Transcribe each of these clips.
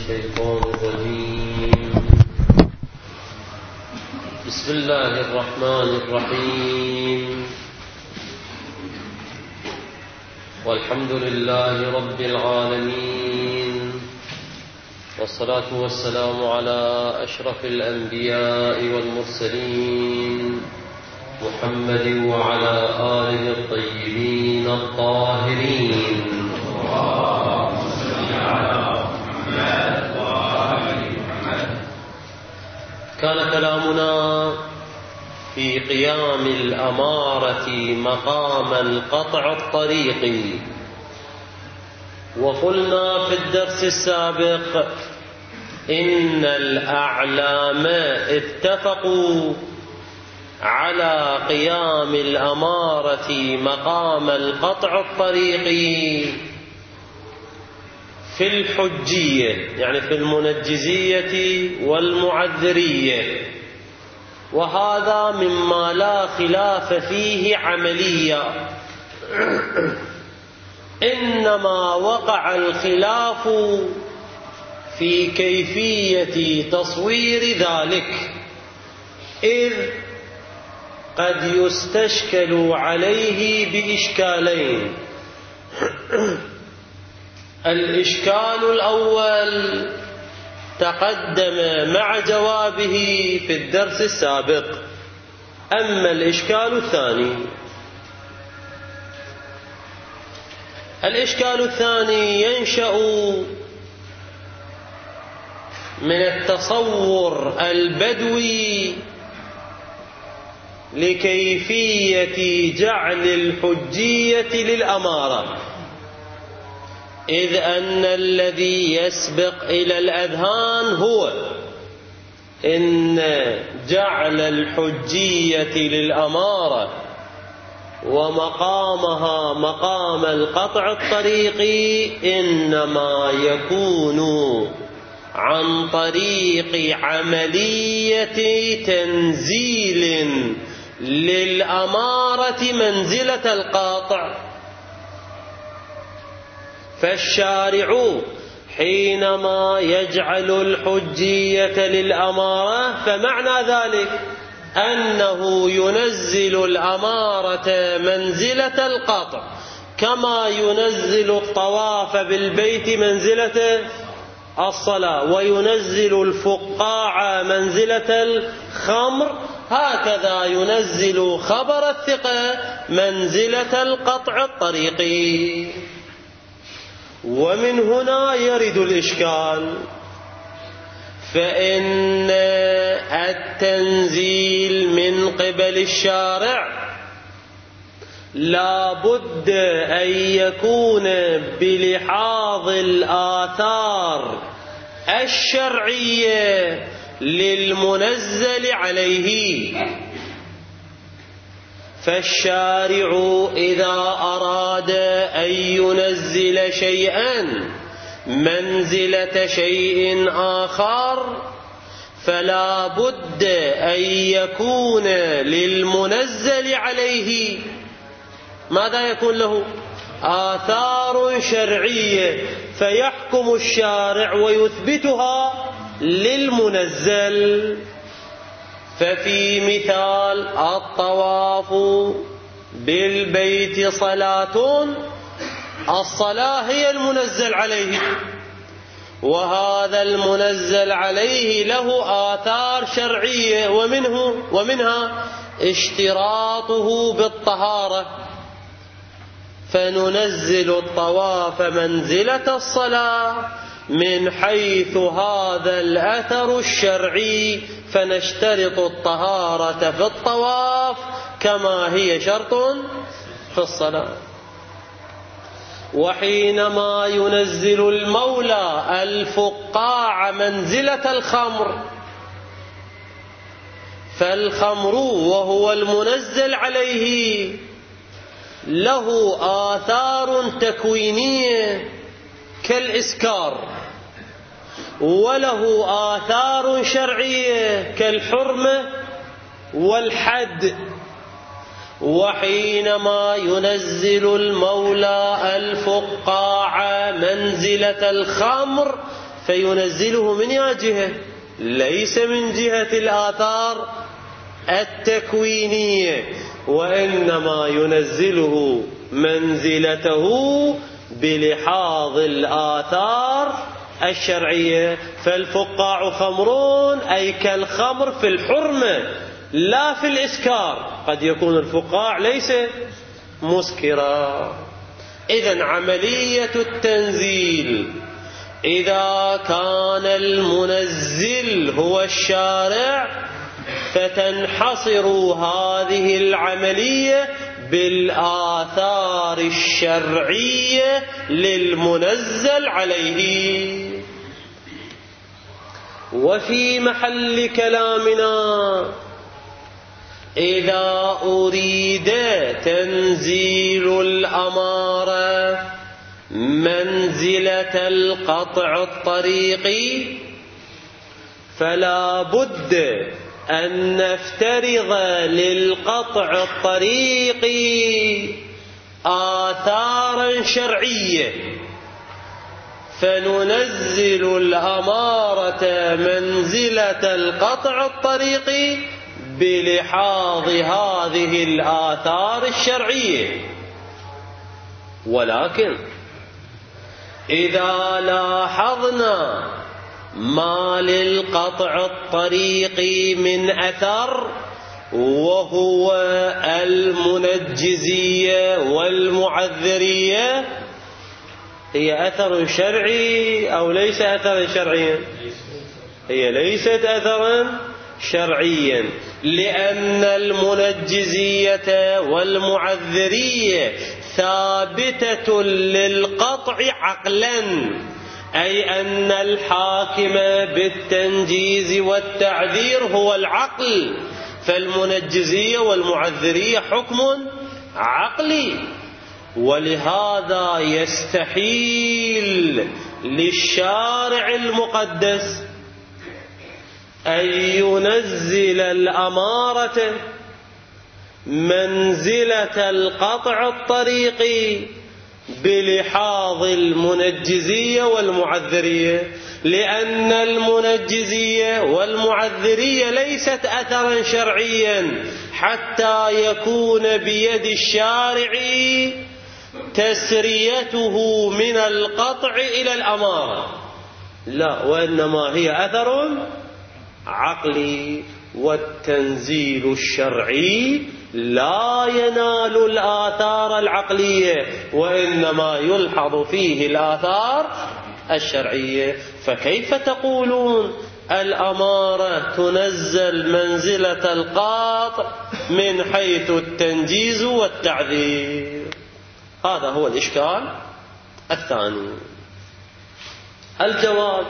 الشيطان الرجيم. بسم الله الرحمن الرحيم. والحمد لله رب العالمين، والصلاة والسلام على أشرف الأنبياء والمرسلين محمد وعلى آله الطيبين الطاهرين. كان كلامنا في قيام الأمارة مقام القطع الطريقي، وقلنا في الدرس السابق إن الأعلام اتفقوا على قيام الأمارة مقام القطع الطريقي في الحجية، يعني في المنجزية والمعذرية، وهذا مما لا خلاف فيه عمليا، إنما وقع الخلاف في كيفية تصوير ذلك، إذ قد يستشكل عليه بإشكالين. الإشكال الأول تقدم مع جوابه في الدرس السابق، أما الإشكال الثاني ينشأ من التصور البدوي لكيفية جعل الحجية للأمارة، إذ أن الذي يسبق إلى الأذهان هو إن جعل الحجية للأمارة ومقامها مقام القطع الطريقي إنما يكون عن طريق عملية تنزيل للأمارة منزلة القاطع. فالشارع حينما يجعل الحجية للأمارة فمعنى ذلك أنه ينزل الأمارة منزلة القطع، كما ينزل الطواف بالبيت منزلة الصلاة، وينزل الفقاعة منزلة الخمر، هكذا ينزل خبر الثقة منزلة القطع الطريقي. ومن هنا يرد الإشكال، فإن التنزيل من قبل الشارع لا بد أن يكون بلحاظ الآثار الشرعية للمنزل عليه. فالشارع إذا أراد أن ينزل شيئا منزلة شيء آخر فلا بد أن يكون للمنزل عليه ماذا يكون له؟ آثار شرعية، فيحكم الشارع ويثبتها للمنزل. ففي مثال الطواف بالبيت صلاة، الصلاة هي المنزل عليه، وهذا المنزل عليه له آثار شرعية، ومنها اشتراطه بالطهارة، فننزل الطواف منزلة الصلاة من حيث هذا الأثر الشرعي، فنشترط الطهارة في الطواف كما هي شرط في الصلاة. وحينما ينزل المولى الفقاع منزلة الخمر، فالخمر وهو المنزل عليه له آثار تكوينية كالإسكار، وله آثار شرعية كالحرمة والحد. وحينما ينزل المولى الفقاع منزلة الخمر فينزله من أي جهة؟ ليس من جهة الآثار التكوينية، وإنما ينزله منزلته بلحاظ الآثار الشرعية. فالفقاع خمرون أي كالخمر في الحرمة لا في الإسكار. قد يكون الفقاع ليس مسكرا. إذن عملية التنزيل إذا كان المنزل هو الشارع فتنحصر هذه العملية بالآثار الشرعية للمنزل عليه. وفي محل كلامنا إذا أريد تنزيل الأمارة منزلة القطع الطريقي فلا بد أن نفترض للقطع الطريقي آثارا شرعية، فننزل الأمارة منزلة القطع الطريقي بلحاظ هذه الآثار الشرعية. ولكن إذا لاحظنا ما للقطع الطريقي من أثر وهو المنجزية والمعذرية، هي أثر شرعي أو ليس أثرا شرعيا؟ هي ليست أثرا شرعيا، لأن المنجزية والمعذرية ثابتة للقطع عقلا، أي أن الحاكم بالتنجيز والتعذير هو العقل، فالمنجزية والمعذرية حكم عقلي. ولهذا يستحيل للشارع المقدس أن ينزل الأمارة منزلة القطع الطريقي بلحاظ المنجزية والمعذرية، لأن المنجزية والمعذرية ليست أثرا شرعيا حتى يكون بيد الشارع تسريته من القطع إلى الأمارة، لا، وإنما هي أثر عقلي. والتنزيل الشرعي لا ينال الآثار العقلية، وإنما يلحظ فيه الآثار الشرعية. فكيف تقولون الأمارة تنزل منزلة القاطع من حيث التنجيز والتعذير؟ هذا هو الإشكال الثاني. الجواب: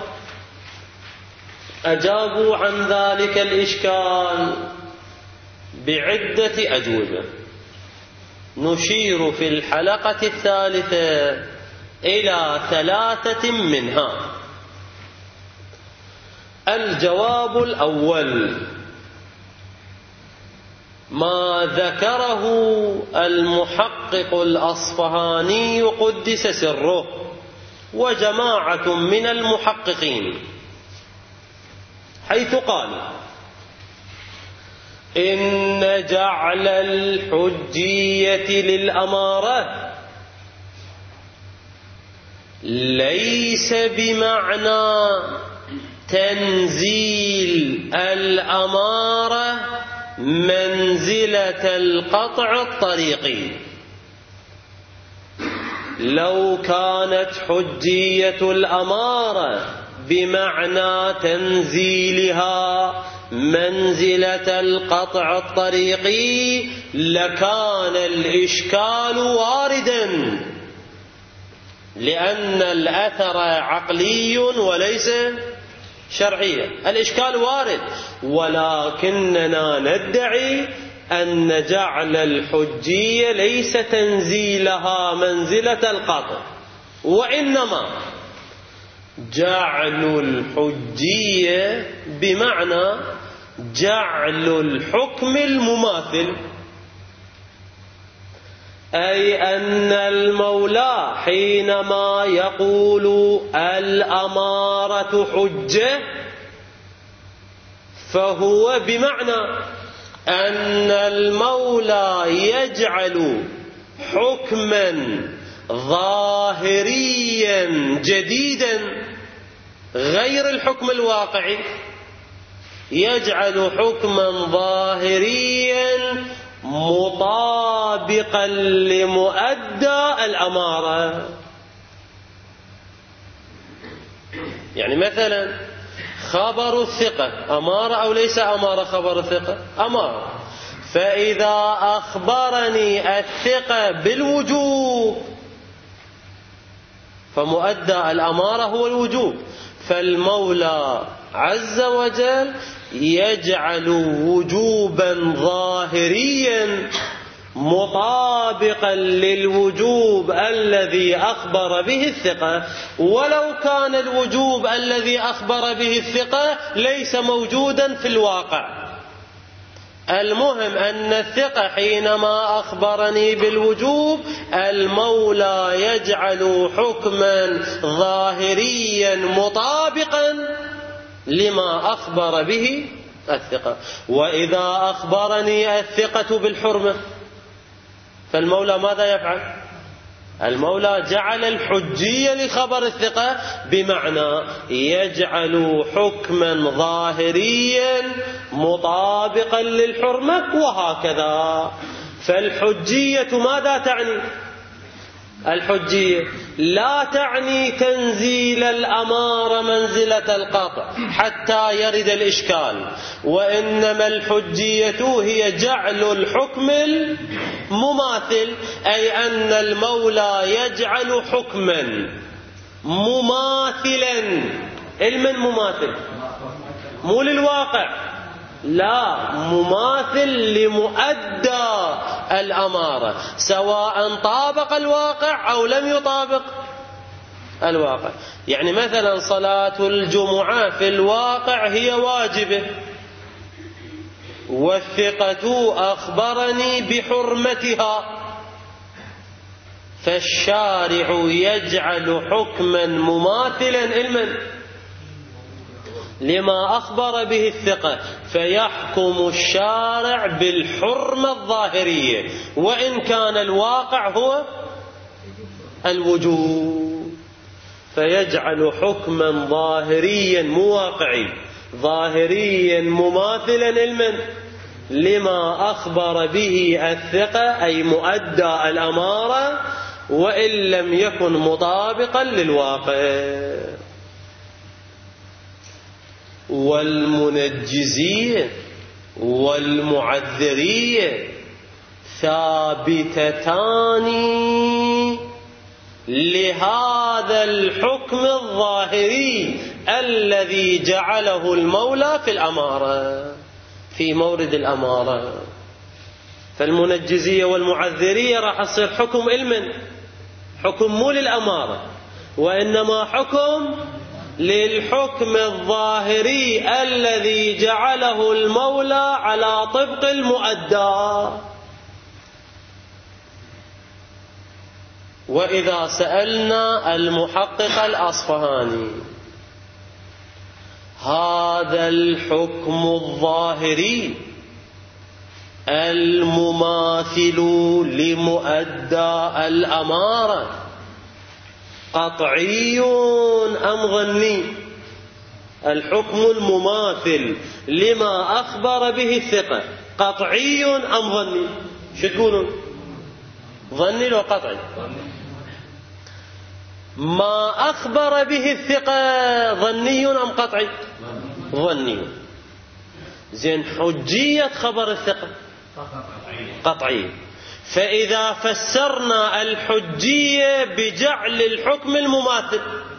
أجابوا عن ذلك الإشكال بعدة أجوبة، نشير في الحلقة الثالثة إلى 3 منها. الجواب الأول: ما ذكره المحقق الأصفهاني قدس سره وجماعة من المحققين، حيث قالوا إن جعل الحجية للأمارة ليس بمعنى تنزيل الأمارة منزلة القطع الطريقي. لو كانت حجية الأمارة بمعنى تنزيلها منزلة القطع الطريقي لكان الإشكال واردا، لأن الأثر عقلي وليس شرعيا. الإشكال وارد، ولكننا ندعي أن جعل الحجية ليس تنزيلها منزلة القطع، وإنما جعل الحجية بمعنى جعل الحكم المماثل، أي أن المولى حينما يقول الأمارة حجة فهو بمعنى أن المولى يجعل حكما ظاهريا جديدا غير الحكم الواقعي، يجعل حكما ظاهريا مطابقا لمؤدى الأمارة. يعني مثلا خبر الثقة أمارة أو ليس أمارة؟ خبر الثقة أمارة. فإذا أخبرني الثقة بالوجوب فمؤدى الأمارة هو الوجوب، فالمولى عز وجل يجعل وجوبا ظاهريا مطابقا للوجوب الذي أخبر به الثقة، ولو كان الوجوب الذي أخبر به الثقة ليس موجودا في الواقع. المهم أن الثقة حينما أخبرني بالوجوب المولى يجعل حكما ظاهريا مطابقا لما أخبر به الثقة. وإذا أخبرني الثقة بالحرمة فالمولى ماذا يفعل؟ المولى جعل الحجية لخبر الثقة، بمعنى يجعل حكما ظاهريا مطابقا للحرمة وهكذا. فالحجية ماذا تعني؟ الحجية لا تعني تنزيل الأمارة منزلة القطع حتى يرد الإشكال، وإنما الحجية هي جعل الحكم المماثل، أي أن المولى يجعل حكما مماثلا. علما مماثل مو للواقع، لا، مماثل لمؤدى الأمارة، سواء طابق الواقع أو لم يطابق الواقع. يعني مثلا صلاة الجمعة في الواقع هي واجبة، والثقة أخبرني بحرمتها، فالشارع يجعل حكما مماثلا علما لما أخبر به الثقة، فيحكم الشارع بالحرمة الظاهرية وإن كان الواقع هو الوجوب، فيجعل حكما ظاهريا مو واقعي، ظاهريا مماثلا علما لما أخبر به الثقة، أي مؤدى الأمارة، وإن لم يكن مطابقا للواقع. والمنجزية والمعذرية ثابتتان لهذا الحكم الظاهري الذي جعله المولى في الأمارة، في مورد الأمارة. فالمنجزية والمعذرية راح تصير حكم علما، حكم مو للأمارة، وإنما حكم للحكم الظاهري الذي جعله المولى على طبق المؤدى. وإذا سألنا المحقق الأصفهاني هذا الحكم الظاهري المماثل لمؤدى الأمارة قطعي أم ظني؟ الحكم المماثل لما أخبر به الثقة قطعي أم ظني؟ شو تقولون؟ ظني لو قطعي؟ ما أخبر به الثقة ظني أم قطعي؟ ظني. زين، حجية خبر الثقة قطعي. فإذا فسرنا الحجية بجعل الحكم المماثل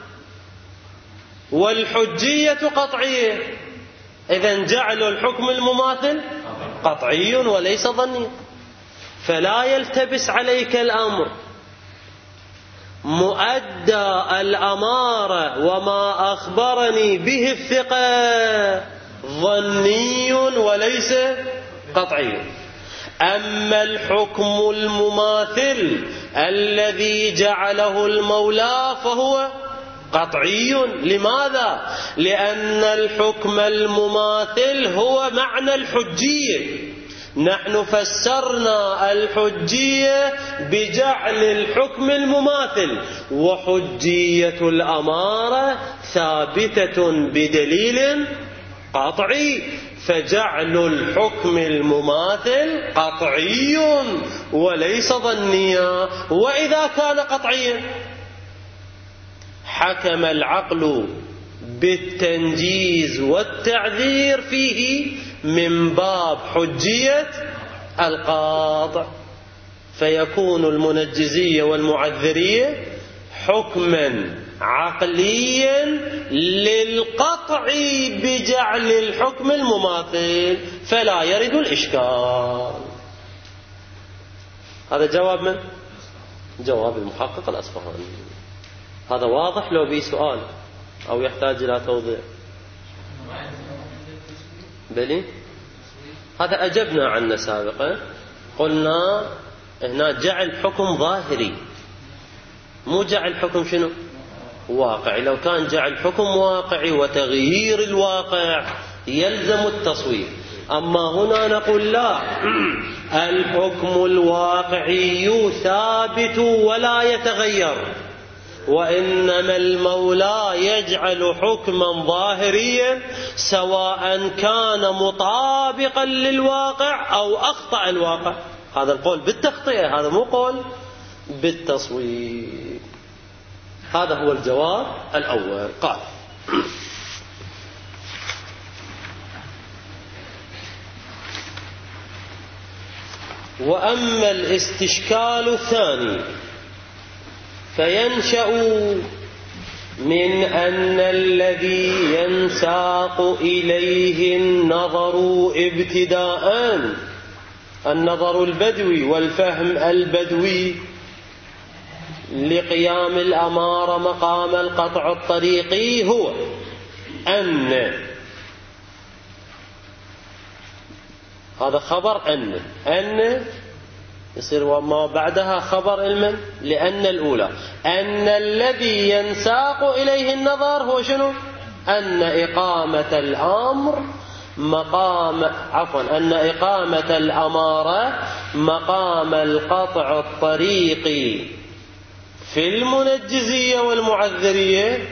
والحجية قطعية، إذن جعل الحكم المماثل قطعي وليس ظني، فلا يلتبس عليك الأمر. مؤدى الأمارة وما أخبرني به الثقة ظني وليس قطعي. أما الحكم المماثل الذي جعله المولى فهو قطعي. لماذا؟ لأن الحكم المماثل هو معنى الحجية. نحن فسرنا الحجية بجعل الحكم المماثل، وحجية الأمارة ثابتة بدليل قطعي، فجعل الحكم المماثل قطعي وليس ظنيا. وإذا كان قطعيا حكم العقل بالتنجيز والتعذير فيه من باب حجية القاطع، فيكون المنجزية والمعذرية حكما عقليا للقطع بجعل الحكم المماثل، فلا يرد الإشكال. هذا جواب من؟ جواب المحقق الأصفهاني. هذا واضح لو بي سؤال أو يحتاج إلى توضيح؟ بلي هذا أجبنا عنه سابقا، قلنا هنا جعل حكم ظاهري، مو جعل حكم شنو؟ واقعي. لو كان جعل حكم واقعي وتغيير الواقع يلزم التصوير، أما هنا نقول لا، الحكم الواقعي ثابت ولا يتغير، وإنما المولى يجعل حكما ظاهريا سواء كان مطابقا للواقع أو أخطأ الواقع. هذا القول بالتخطئة، هذا مو قول بالتصوير. هذا هو الجواب الأول. قال: وأما الاستشكال الثاني فينشأ من أن الذي ينساق إليه النظر ابتداء، النظر البدوي والفهم البدوي لقيام الأمارة مقام القطع الطريقي، هو أن، هذا خبر أن يصير وما بعدها خبر المن، لأن الأولى أن الذي ينساق إليه النظر هو شنو؟ أن إقامة الأمر مقام، أن إقامة الأمارة مقام القطع الطريقي في المنجزية والمعذرية.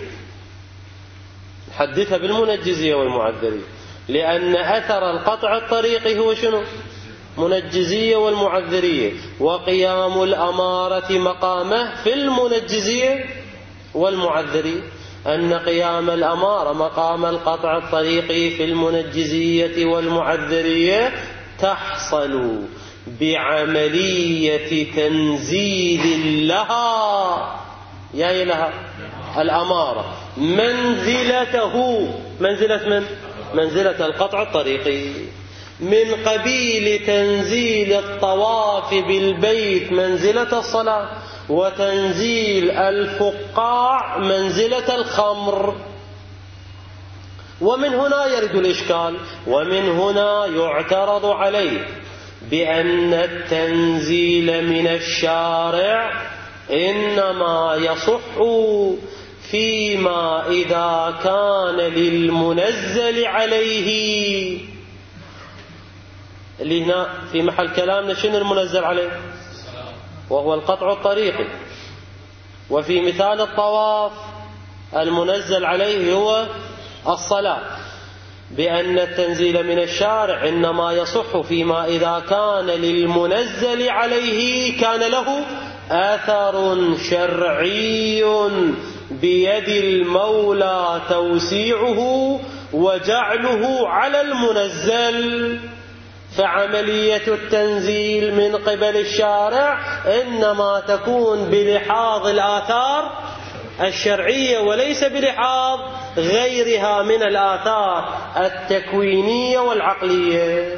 حدثها بالمنجزية والمعذرية، لأن أثر القطع الطريقي هو شنو؟ منجزية والمعذرية، وقيام الأمارة مقامه في المنجزية والمعذرية، أن قيام الأمارة مقام القطع الطريقي في المنجزية والمعذرية تحصل بعملية تنزيل لها، يا لها الأمارة منزلته، منزلة من؟ منزلة القطع الطريقي، من قبيل تنزيل الطواف بالبيت منزلة الصلاة، وتنزيل الفقاع منزلة الخمر. ومن هنا يرد الإشكال، ومن هنا يعترض عليه بأن التنزيل من الشارع إنما يصح فيما إذا كان للمنزل عليه. اللي هنا في محل كلامنا شنو المنزل عليه؟ وهو القطع الطريقي. وفي مثال الطواف المنزل عليه هو الصلاة، بأن التنزيل من الشارع إنما يصح فيما إذا كان للمنزل عليه كان له أثر شرعي بيد المولى توسيعه وجعله على المنزل. فعملية التنزيل من قبل الشارع إنما تكون بلحاظ الآثار الشرعية وليس بلحاظ غيرها من الآثار التكوينية والعقلية،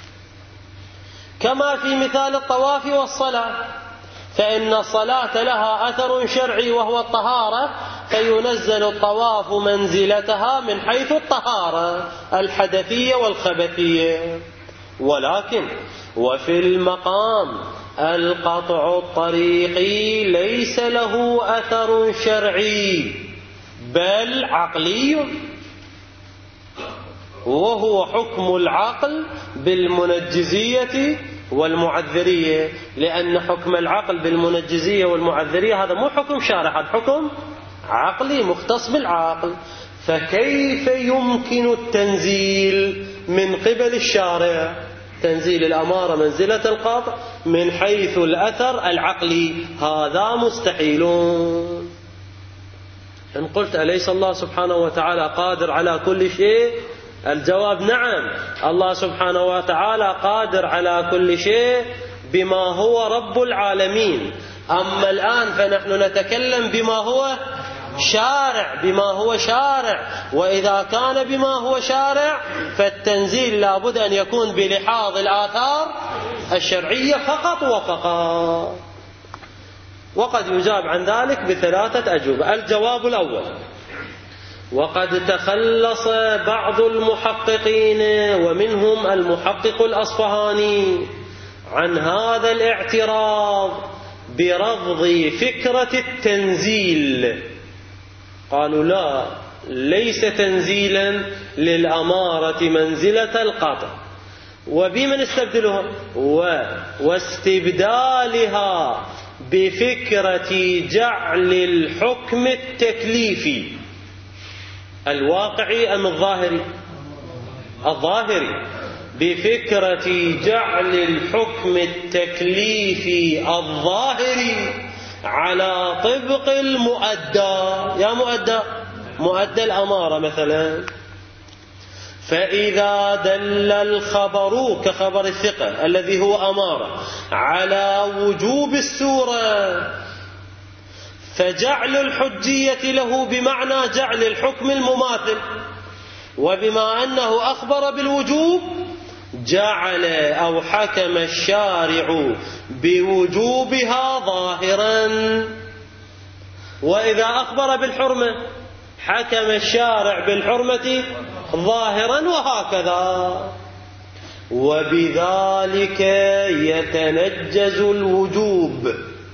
كما في مثال الطواف والصلاة، فإن الصلاة لها أثر شرعي وهو الطهارة، فينزل الطواف منزلتها من حيث الطهارة الحدثية والخبثية. ولكن وفي المقام القطع الطريقي ليس له أثر شرعي بل عقلي، وهو حكم العقل بالمنجزية والمعذرية، لأن حكم العقل بالمنجزية والمعذرية هذا مو حكم شارع، هذا حكم عقلي مختص بالعقل. فكيف يمكن التنزيل من قبل الشارع، تنزيل الأمارة منزلة القطع من حيث الأثر العقلي؟ هذا مستحيل. إن قلت أليس الله سبحانه وتعالى قادر على كل شيء؟ الجواب نعم، الله سبحانه وتعالى قادر على كل شيء بما هو رب العالمين. أما الآن فنحن نتكلم بما هو شارع، وإذا كان بما هو شارع فالتنزيل لابد أن يكون بلحاظ الآثار الشرعية فقط وفقط. وقد يجاب عن ذلك بثلاثة أجوبة. الجواب الأول: وقد تخلص بعض المحققين ومنهم المحقق الأصفهاني عن هذا الاعتراض برفض فكرة التنزيل. قالوا لا، ليس تنزيلا للأمارة منزلة القطع. وبمن استبدلها؟ واستبدالها بفكرة جعل الحكم التكليفي الواقعي أم الظاهري؟ بفكرة جعل الحكم التكليفي الظاهري على طبق المؤدى. يا مؤدى الأمارة مثلا، فإذا دل الخبر كخبر الثقة الذي هو أمارة على وجوب السورة، فجعل الحجية له بمعنى جعل الحكم المماثل، وبما أنه أخبر بالوجوب جعل أو حكم الشارع بوجوبها ظاهرا، وإذا أخبر بالحرمة حكم الشارع بالحرمة ظاهرا، وهكذا. وبذلك يتنجز الوجوب.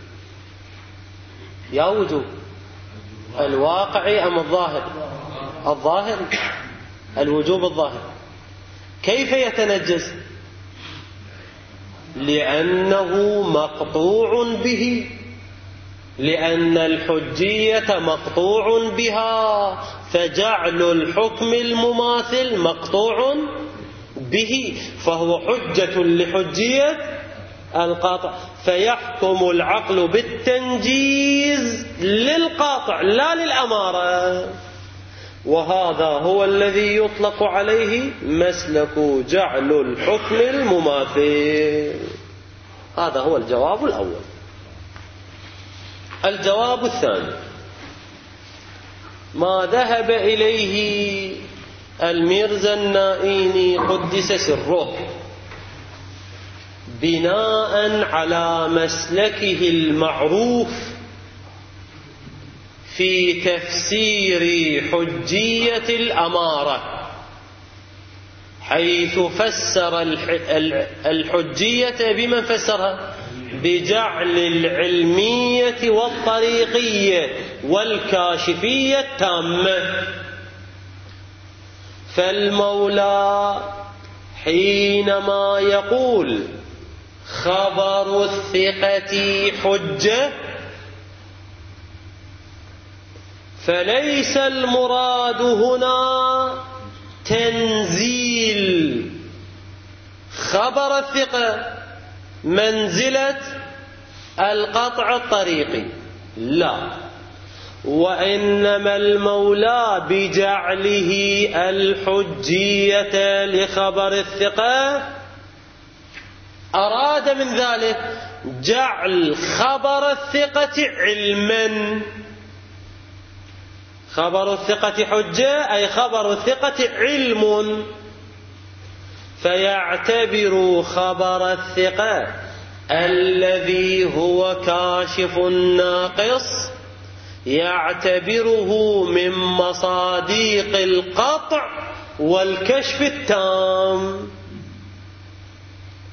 يا وجوب الواقعي أم الظاهر؟ الظاهر، الوجوب الظاهر. كيف يتنجز؟ لأنه مقطوع به، لأن الحجية مقطوع بها، فجعل الحكم المماثل مقطوع به، فهو حجة لحجية القاطع، فيحكم العقل بالتنجيز للقاطع لا للأمارة. وهذا هو الذي يطلق عليه مسلك جعل الحكم المماثل. هذا هو الجواب الأول. الجواب الثاني: ما ذهب إليه الميرزا النائيني قدس سره بناء على مسلكه المعروف في تفسير حجية الأمارة، حيث فسر الحجية بمن فسرها؟ بجعل العلمية والطريقية والكاشفية التامة. فالمولى حينما يقول خبر الثقة حجة، فليس المراد هنا تنزيل خبر الثقة منزلة القطع الطريقي، لا، وإنما المولى بجعله الحجية لخبر الثقة أراد من ذلك جعل خبر الثقة علما. خبر الثقة حجة أي خبر الثقة علم، فيعتبر خبر الثقة الذي هو كاشف الناقص يعتبره من مصاديق القطع والكشف التام.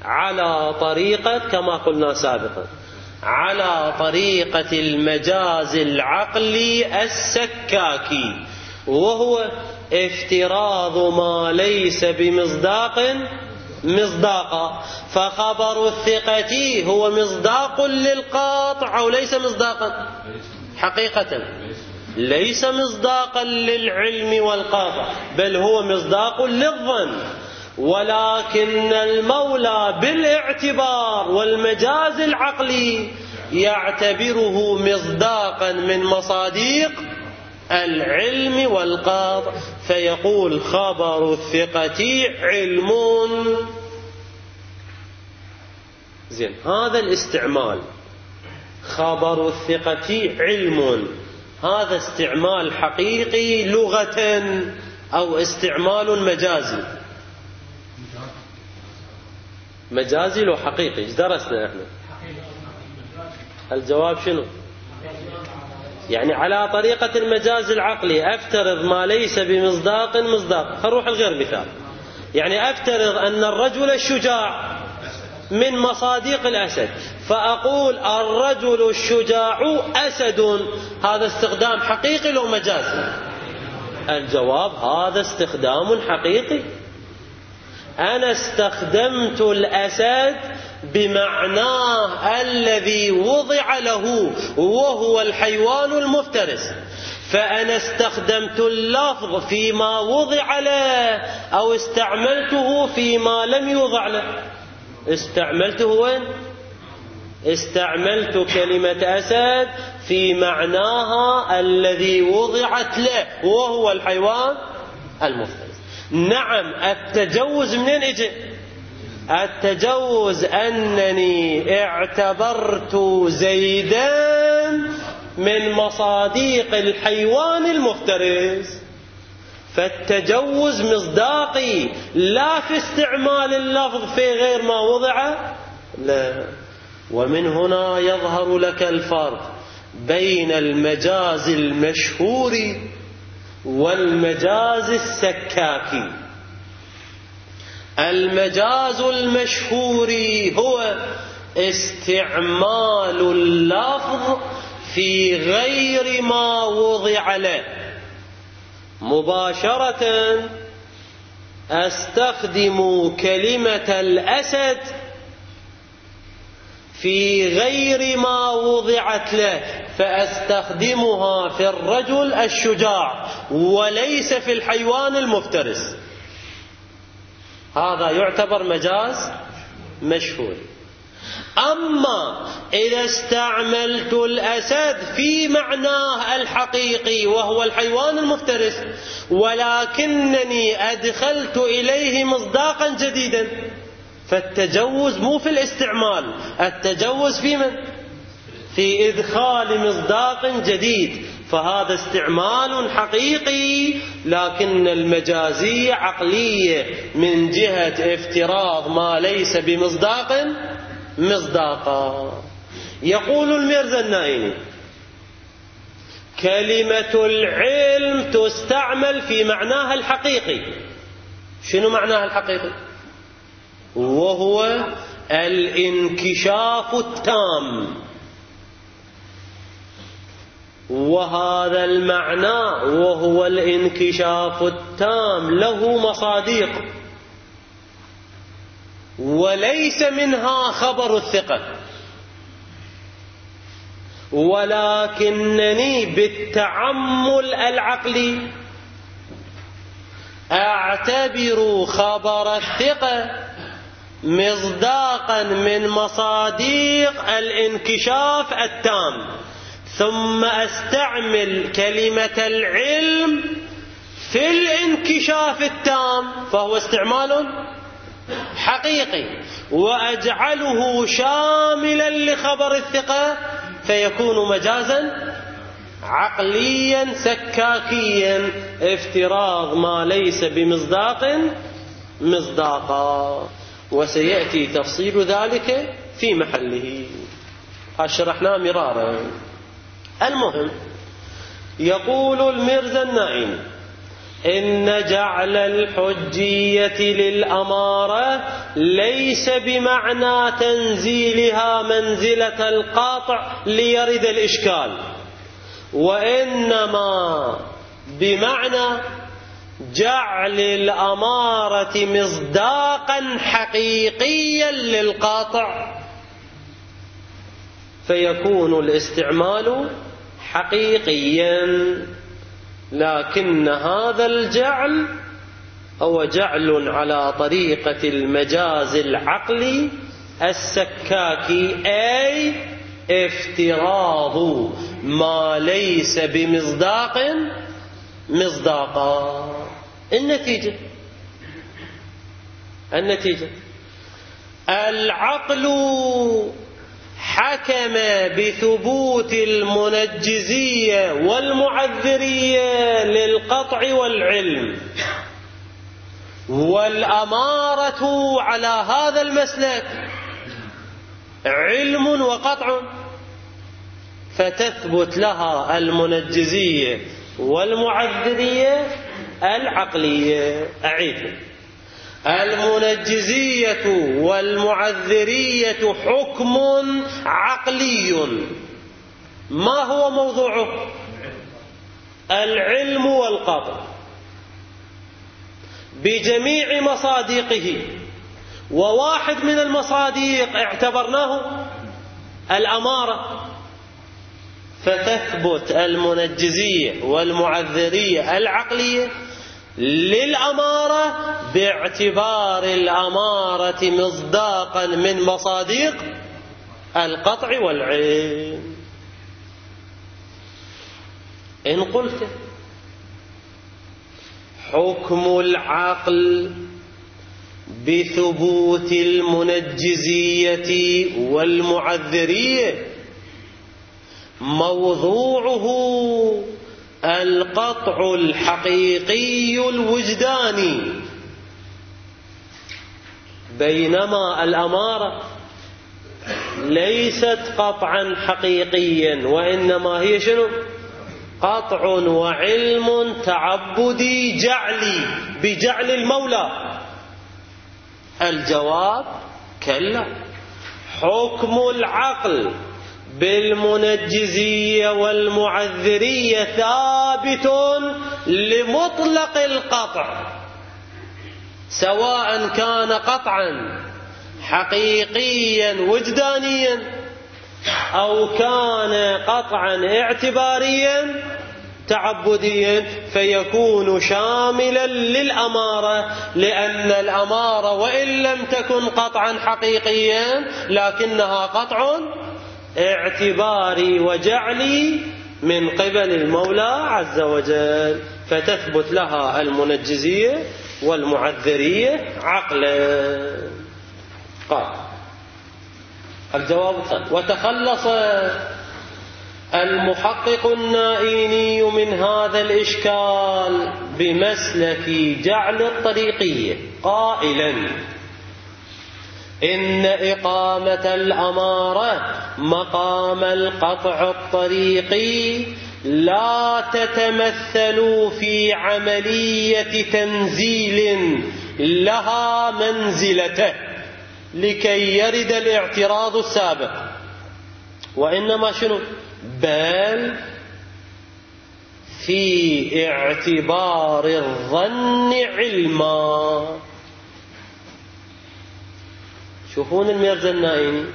على طريقة كما قلنا سابقا على طريقة المجاز العقلي السكاكي، وهو افتراض ما ليس بمصداق مصداقا. فخبر الثقة هو مصداق للقاطع أو ليس مصداقا؟ حقيقة ليس مصداقا للعلم والقاطع، بل هو مصداق للظن. ولكن المولى بالاعتبار والمجاز العقلي يعتبره مصداقا من مصاديق العلم والقاطع، فيقول خبر الثقة علم. زين، هذا الاستعمال خبر الثقة علم، هذا استعمال حقيقي لغة أو استعمال مجازي؟ مجازي لو حقيقي؟ ايش درسنا احنا؟ الجواب شنو؟ يعني على طريقة المجاز العقلي افترض ما ليس بمصداق مصداق. خلونا الغير مثال، يعني افترض ان الرجل الشجاع من مصاديق الأسد، فأقول الرجل الشجاع أسد، هذا استخدام حقيقي لو مجازي؟ الجواب هذا استخدام حقيقي. أنا استخدمت الأسد بمعناه الذي وضع له وهو الحيوان المفترس، فأنا استخدمت اللفظ فيما وضع له أو استعملته فيما لم يوضع له؟ استعملته وين؟ استعملت كلمة أسد في معناها الذي وضعت له وهو الحيوان المفترس. نعم، التجوز منين اجى؟ التجوز أنني اعتبرت زيدا من مصاديق الحيوان المفترس، فالتجوز مصداقي لا في استعمال اللفظ في غير ما وضع لا. ومن هنا يظهر لك الفرق بين المجاز المشهور والمجاز السكاكي. المجاز المشهور هو استعمال اللفظ في غير ما وضع له. مباشرة أستخدم كلمة الأسد في غير ما وضعت له، فأستخدمها في الرجل الشجاع وليس في الحيوان المفترس. هذا يعتبر مجاز مشهور. أما إذا استعملت الأسد في معناه الحقيقي وهو الحيوان المفترس، ولكنني أدخلت إليه مصداقا جديدا، فالتجوز مو في الاستعمال، التجوز في من؟ في إدخال مصداق جديد، فهذا استعمال حقيقي، لكن المجازية عقلية من جهة افتراض ما ليس بمصداق مصداقا. يقول الميرزا النائني كلمة العلم تستعمل في معناها الحقيقي. شنو معناها الحقيقي؟ وهو الانكشاف التام. وهذا المعنى وهو الانكشاف التام له مصاديق، وليس منها خبر الثقة، ولكنني بالتعمل العقلي أعتبر خبر الثقة مصداقا من مصاديق الانكشاف التام، ثم أستعمل كلمة العلم في الانكشاف التام، فهو استعمال حقيقي، وأجعله شاملا لخبر الثقة، فيكون مجازا عقليا سكاكيا، افتراض ما ليس بمصداق مصداقا، وسيأتي تفصيل ذلك في محله، شرحناه مرارا. المهم، يقول الميرزا النائم إن جعل الحجية للأمارة ليس بمعنى تنزيلها منزلة القاطع ليرد الإشكال، وإنما بمعنى جعل الأمارة مصداقا حقيقيا للقاطع، فيكون الاستعمال حقيقيا. لكن هذا الجعل هو جعل على طريقة المجاز العقلي السكاكي، أي افتراض ما ليس بمصداق مصداقا. النتيجة العقل حكم بثبوت المنجزية والمعذرية للقطع والعلم، والأمارة على هذا المسلك علم وقطع، فتثبت لها المنجزية والمعذرية العقلية. أعيد: المنجزية والمعذرية حكم عقلي. ما هو موضوعه؟ العلم والقطع بجميع مصادقه، وواحد من المصادق اعتبرناه الأمارة، فتثبت المنجزية والمعذرية العقلية للأمارة باعتبار الأمارة مصداقا من مصادق القطع والعلم. إن قلت حكم العقل بثبوت المنجزية والمعذرية موضوعه القطع الحقيقي الوجداني، بينما الأمارة ليست قطعا حقيقيا، وإنما هي شنو؟ قطع وعلم تعبدي جعلي بجعل المولى. الجواب: كلا. حكم العقل بالمنجزية والمعذرية ثابت لمطلق القطع، سواء كان قطعا حقيقيا وجدانيا أو كان قطعا اعتباريا تعبديا، فيكون شاملا للأمارة، لأن الأمارة وإن لم تكن قطعا حقيقيا لكنها قطع اعتباري وجعلي من قبل المولى عز وجل، فتثبت لها المنجزية والمعذرية عقلا. قال الجواب الثاني: وتخلص المحقق النائيني من هذا الإشكال بمسلك جعل الطريقية قائلا: إن إقامة الأمارة مقام القطع الطريقي لا تتمثل في عملية تنزيل لها منزلته لكي يرد الاعتراض السابق، وإنما شنو؟ بل في اعتبار الظن علما. شوفون الميرزا النائيني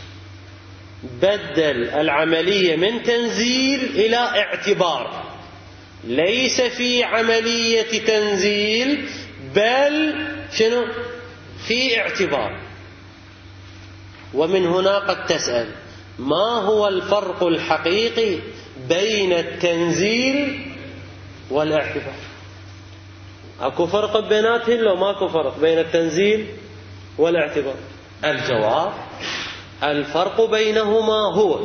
بدل العملية من تنزيل إلى اعتبار، ليس في عملية تنزيل بل شنو؟ في اعتبار. ومن هنا قد تسأل: ما هو الفرق الحقيقي بين التنزيل والاعتبار؟ أكو فرق بيناتهم لو ماكو فرق بين التنزيل والاعتبار؟ الجواب: الفرق بينهما هو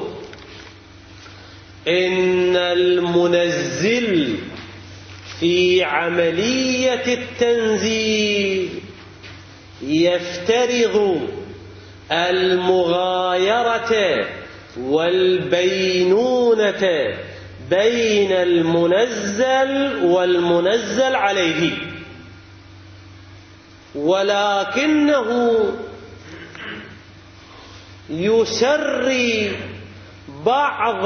إن المنزل في عملية التنزيل يفترض المغايرة والبينونة بين المنزل والمنزل عليه، ولكنه يسري بعض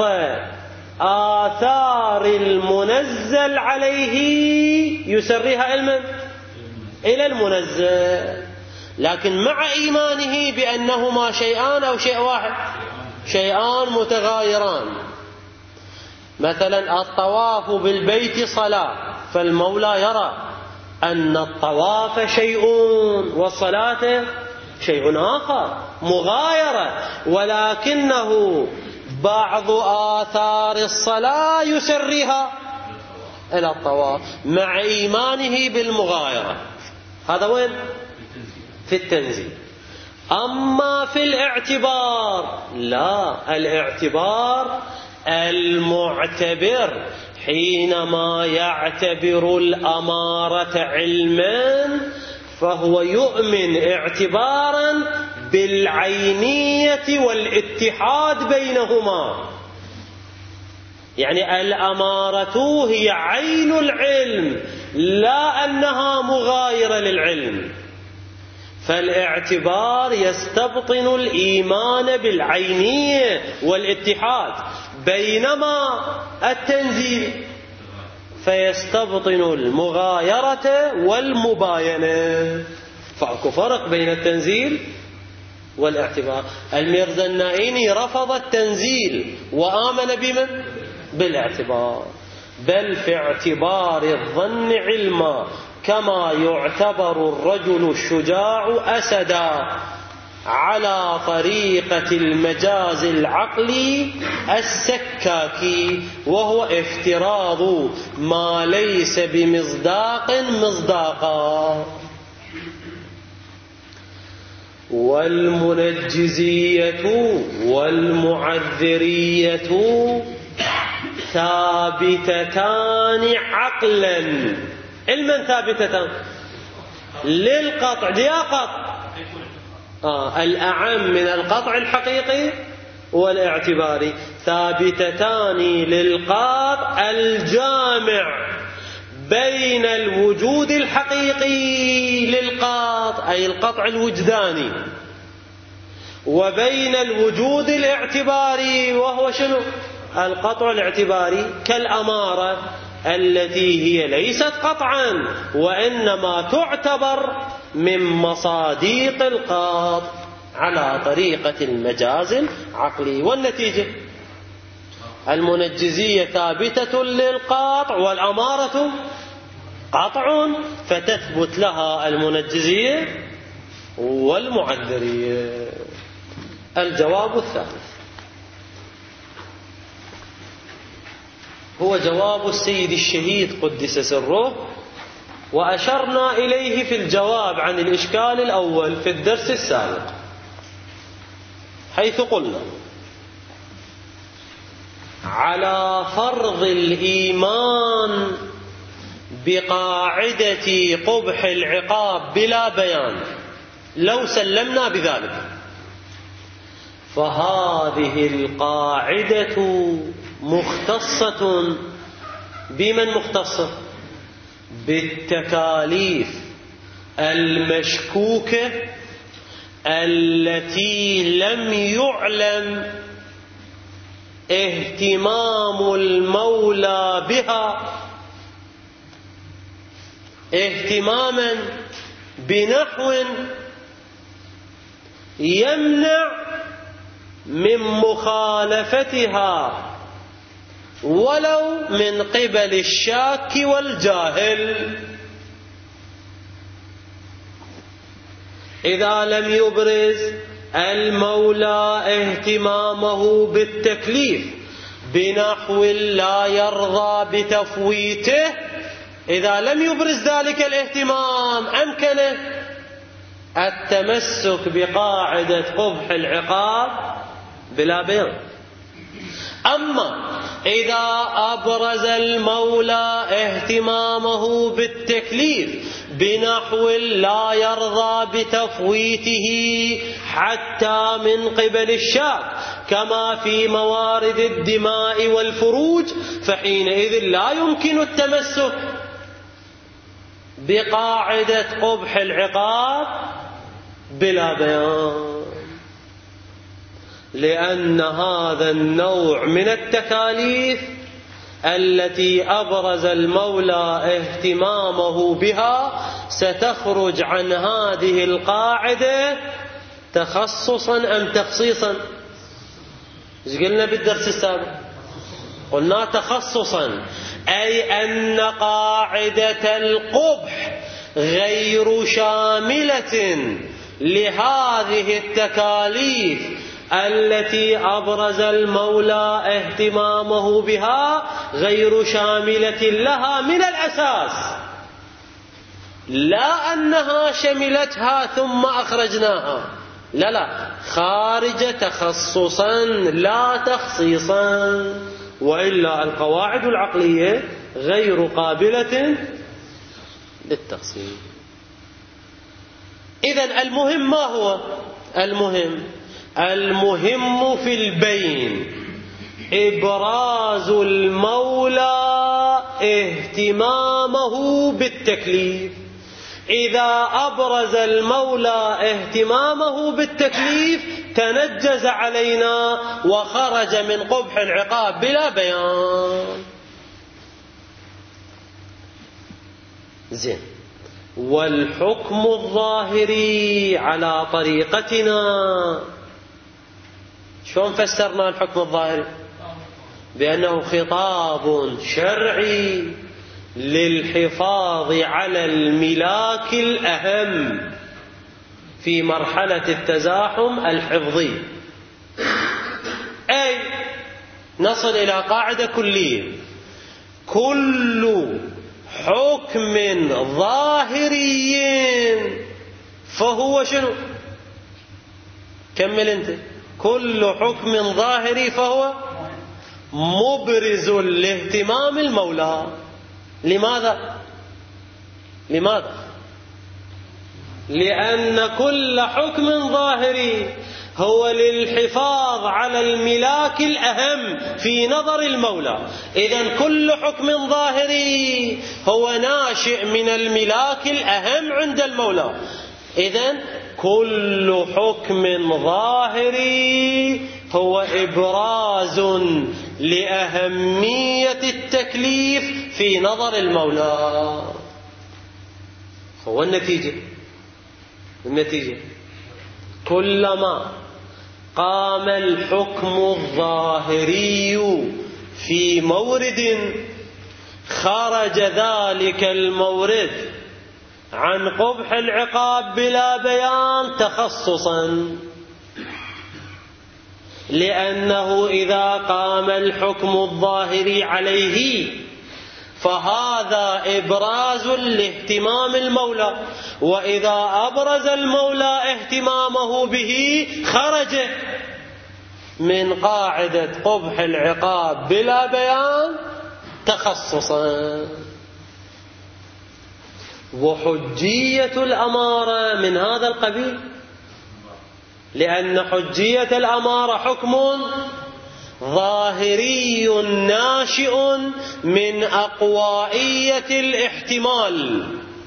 آثار المنزل عليه، يسريها إلى المنزل، لكن مع إيمانه بأنهما شيئان أو شيء واحد، شيئان متغايران. مثلا الطواف بالبيت صلاة، فالمولى يرى أن الطواف شيء والصلاة شيء آخر، مغايرة، ولكنه بعض آثار الصلاة يسريها إلى الطواف مع إيمانه بالمغايرة. هذا وين؟ في التنزيل. أما في الاعتبار لا، الاعتبار المعتبر حينما يعتبر الأمارة علما فهو يؤمن اعتبارا بالعينية والاتحاد بينهما، يعني الأمارة هي عين العلم لا أنها مغايرة للعلم، فالاعتبار يستبطن الإيمان بالعينية والاتحاد، بينما التنزيل فيستبطن المغايرة والمباينة. فأكو فرق بين التنزيل والاعتبار. الميرزا النائيني رفض التنزيل وآمن بمن؟ بالاعتبار. بل في اعتبار الظن علما، كما يعتبر الرجل الشجاع أسدا على طريقة المجاز العقلي السكاكي، وهو افتراض ما ليس بمصداق مصداقا. والمنجزية والمعذرية ثابتتان عقلا، علما ثابتتان للقطع، ديا قطع الأعم من القطع الحقيقي والاعتباري، ثابتتان للقطع الجامع بين الوجود الحقيقي للقطع أي القطع الوجداني، وبين الوجود الاعتباري وهو شنو؟ القطع الاعتباري، كالأمارة التي هي ليست قطعا وإنما تعتبر من مصاديق القطع على طريقة المجاز العقلي. والنتيجة المنجزية ثابتة للقطع والأمارة قطع، فتثبت لها المنجزية والمعذرية. الجواب الثالث هو جواب السيد الشهيد قدس سره، وأشرنا إليه في الجواب عن الإشكال الأول في الدرس السابق، حيث قلنا على فرض الإيمان بقاعدة قبح العقاب بلا بيان، لو سلمنا بذلك فهذه القاعدة مختصة بمن؟ مختصة بالتكاليف المشكوكة التي لم يعلم اهتمام المولى بها اهتماما بنحو يمنع من مخالفتها ولو من قبل الشاك والجاهل. إذا لم يبرز المولى اهتمامه بالتكليف بنحو لا يرضى بتفويته، إذا لم يبرز ذلك الاهتمام أمكن التمسك بقاعدة قبح العقاب بلا بيان. أما إذا أبرز المولى اهتمامه بالتكليف بنحو لا يرضى بتفويته حتى من قبل الشاك، كما في موارد الدماء والفروج، فحينئذ لا يمكن التمسك بقاعدة قبح العقاب بلا بيان، لأن هذا النوع من التكاليف التي أبرز المولى اهتمامه بها ستخرج عن هذه القاعدة تخصصا أم تخصيصا؟ ايش قلنا بالدرس السابق؟ قلنا تخصصا، أي أن قاعدة القبح غير شاملة لهذه التكاليف التي أبرز المولى اهتمامه بها، غير شاملة لها من الأساس، لا أنها شملتها ثم أخرجناها، لا، خارج تخصصا لا تخصيصا، وإلا القواعد العقلية غير قابلة للتخصيص. إذن المهم ما هو؟ المهم في البين إبراز المولى اهتمامه بالتكليف. إذا أبرز المولى اهتمامه بالتكليف تنجز علينا وخرج من قبح العقاب بلا بيان. زين، والحكم الظاهري على طريقتنا، شلون فسرنا الحكم الظاهري؟ بأنه خطاب شرعي للحفاظ على الملاك الأهم في مرحلة التزاحم الحفظي، أي نصل إلى قاعدة كلية: كل حكم ظاهري فهو شنو؟ كمل أنت. كل حكم ظاهري فهو مبرز لاهتمام المولى. لماذا؟ لأن كل حكم ظاهري هو للحفاظ على الملاك الأهم في نظر المولى. إذن كل حكم ظاهري هو ناشئ من الملاك الأهم عند المولى. إذن كل حكم ظاهري هو إبراز لأهمية التكليف في نظر المولى. هو النتيجة كلما قام الحكم الظاهري في مورد خرج ذلك المورد عن قبح العقاب بلا بيان تخصصا، لأنه إذا قام الحكم الظاهري عليه فهذا إبراز لاهتمام المولى، وإذا أبرز المولى اهتمامه به خرج من قاعدة قبح العقاب بلا بيان تخصصا. وحجية الأمارة من هذا القبيل، لأن حجية الأمارة حكم ظاهري ناشئ من أقوائية الاحتمال،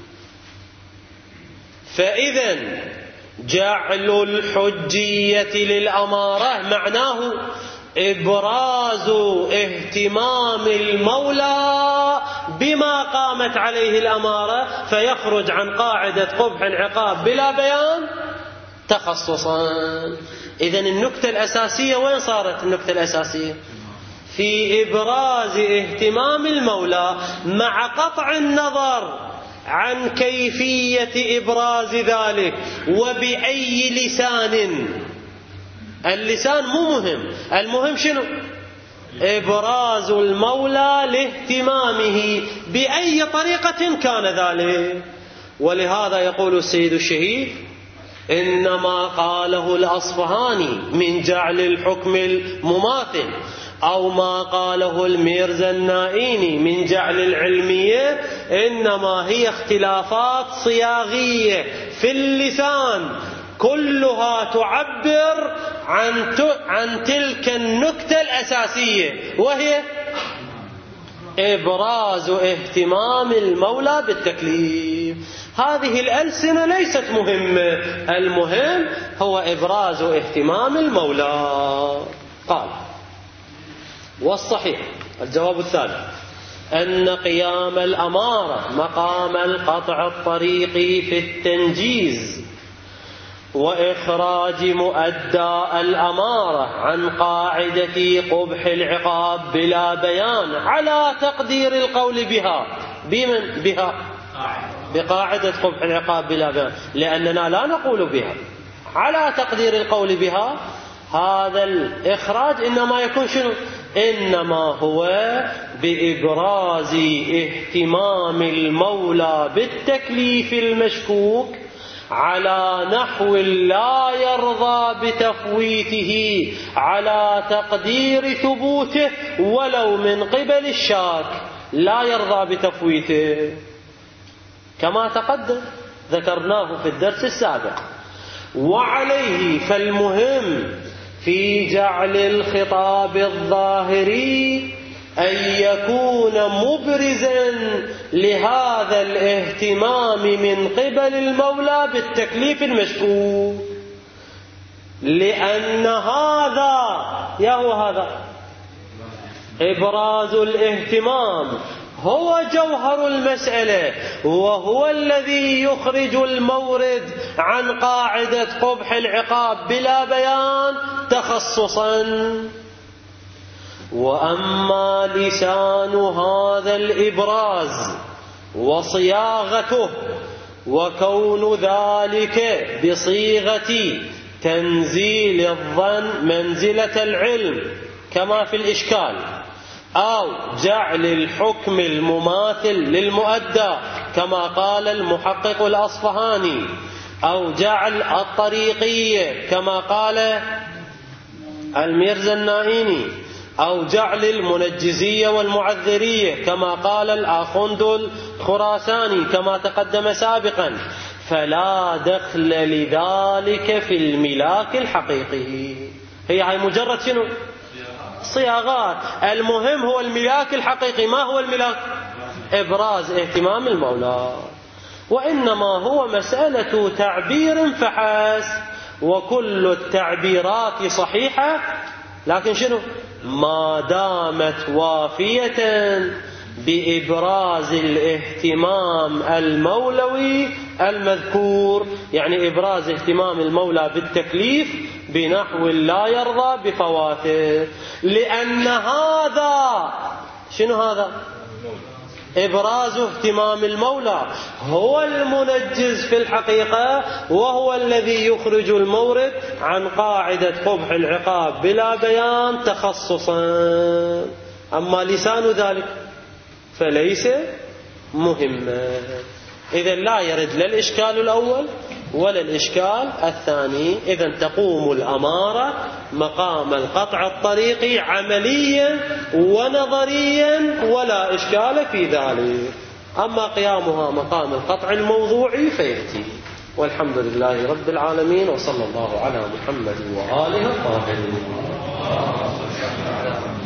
فإذن جعل الحجية للأمارة معناه إبراز اهتمام المولى بما قامت عليه الأمارة، فيخرج عن قاعدة قبح العقاب بلا بيان تخصصا. إذن النكتة الأساسية وين صارت؟ النكتة الأساسية في إبراز اهتمام المولى مع قطع النظر عن كيفية إبراز ذلك وبأي لسان. اللسان مو مهم، المهم شنو؟ إبراز المولى لاهتمامه بأي طريقة كان ذلك. ولهذا يقول السيد الشهيد: إنما قاله الأصفهاني من جعل الحكم المماثل، أو ما قاله الميرزا النائيني من جعل العلمية، إنما هي اختلافات صياغية في اللسان، كلها تعبر عن تلك النكتة الأساسية، وهي إبراز اهتمام المولى بالتكليف. هذه الألسنة ليست مهمة، المهم هو إبراز اهتمام المولى. قال: والصحيح الجواب الثالث أن قيام الأمارة مقام القطع الطريقي في التنجيز وإخراج مؤدى الأمارة عن قاعدة قبح العقاب بلا بيان على تقدير القول بها. بمن؟ بها، بقاعدة قبح العقاب بلا بيان، لأننا لا نقول بها، على تقدير القول بها. هذا الإخراج إنما يكون شنو؟ إنما هو بإبراز اهتمام المولى بالتكليف المشكوك على نحو لا يرضى بتفويته على تقدير ثبوته ولو من قبل الشاك، لا يرضى بتفويته كما تقدم ذكرناه في الدرس السابق. وعليه فالمهم في جعل الخطاب الظاهري أن يكون مبرزا لهذا الاهتمام من قبل المولى بالتكليف المشكوك، لأن هذا إبراز الاهتمام هو جوهر المسألة، وهو الذي يخرج المورد عن قاعدة قبح العقاب بلا بيان تخصصا. وأما لسان هذا الإبراز وصياغته وكون ذلك بصيغة تنزيل الظن منزلة العلم كما في الإشكال، أو جعل الحكم المماثل للمؤدى كما قال المحقق الأصفهاني، أو جعل الطريقية كما قال الميرزا النائيني، أو جعل المنجزية والمعذرية كما قال الآخوند الخراساني كما تقدم سابقا، فلا دخل لذلك في الملاك الحقيقي. هي مجرد شنو؟ صياغات. المهم هو الملاك الحقيقي. ما هو الملاك؟ إبراز اهتمام المولى، وإنما هو مسألة تعبير فحسب، وكل التعبيرات صحيحة، لكن شنو؟ ما دامت وافية بإبراز الاهتمام المولوي المذكور، يعني إبراز اهتمام المولى بالتكليف بنحو لا يرضى بفواته، لأن هذا شنو؟ هذا إبراز اهتمام المولى هو المنجز في الحقيقة، وهو الذي يخرج المورد عن قاعدة قبح العقاب بلا بيان تخصصا. أما لسان ذلك فليس مهما. إذن لا يرد لا الإشكال الأول ولا الإشكال الثاني. إذن تقوم الأمارة مقام القطع الطريقي عمليا ونظريا، ولا إشكال في ذلك. أما قيامها مقام القطع الموضوعي فيأتي. والحمد لله رب العالمين، وصلى الله على محمد وآله الطاهرين.